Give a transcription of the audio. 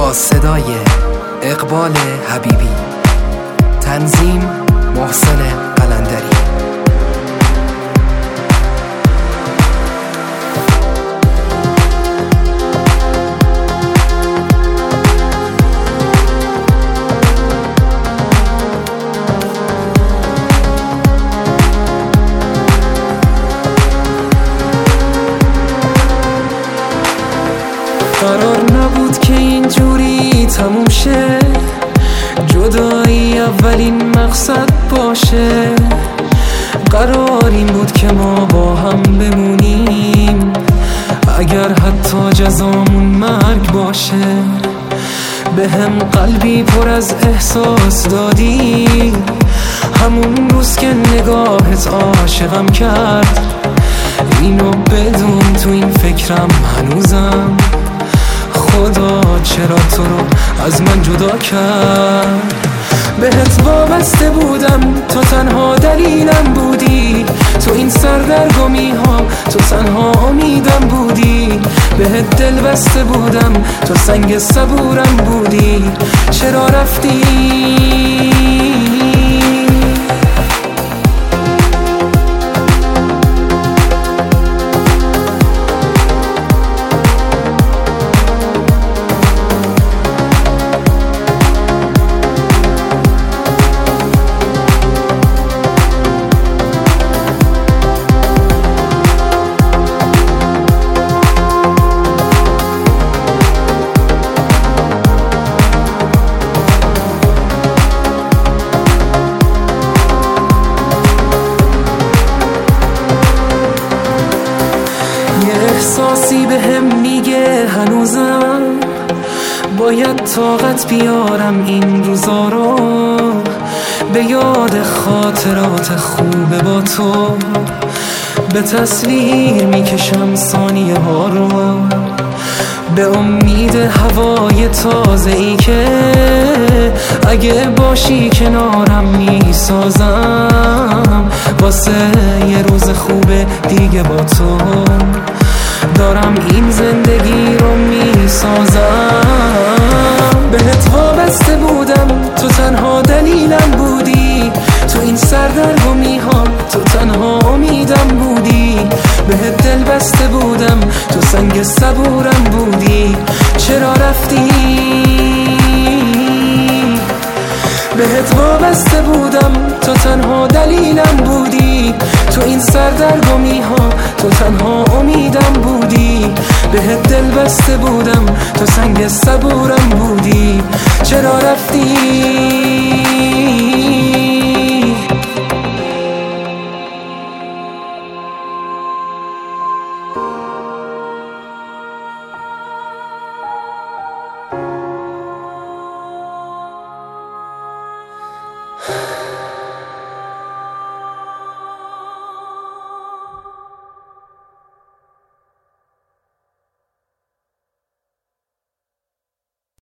با صدای اقبال حبیبی، تنظیم محسن قلندری. قرار نبود که اینجوری تموم شه، جدایی اولین مقصد باشه. قرار این بود که ما با هم بمونیم، اگر حتی جزامون مرگ باشه. به هم قلبی پر از احساس دادی، همون روز که نگاهت عاشقم کرد. اینو بدون تو این فکرم هنوزم، خدا چرا تو رو از من جدا کرد. بهت وابسته بودم، تو تنها دلیلم بودی. تو این سردرگمی ها تو تنها امیدم بودی. بهت دل بسته بودم، تو سنگ صبورم بودی. چرا رفتی؟ احساسی به هم میگه هنوزم باید طاقت بیارم این روزا رو. به یاد خاطرات خوب با تو، به تصویر میکشم ثانیه ها رو. به امید هوای تازه ای که اگه باشی کنارم میسازم. واسه یه روز خوب دیگه با تو دارم این زندگی رو میسازم. بهت وابسته بودم، تو تنها دلیلم بودی. تو این سردرگمی ها تو تنها امیدم بودی. بهت دل بسته بودم، تو سنگ صبورم بودی. چرا رفتی؟ بهت وابسته بودم، تو تنها دلیلم بودی. تو این سردرگمی ها تو تنها امیدم بودی. بهت دل بسته بودم، تو سنگ صبورم بودی. چرا رفتی؟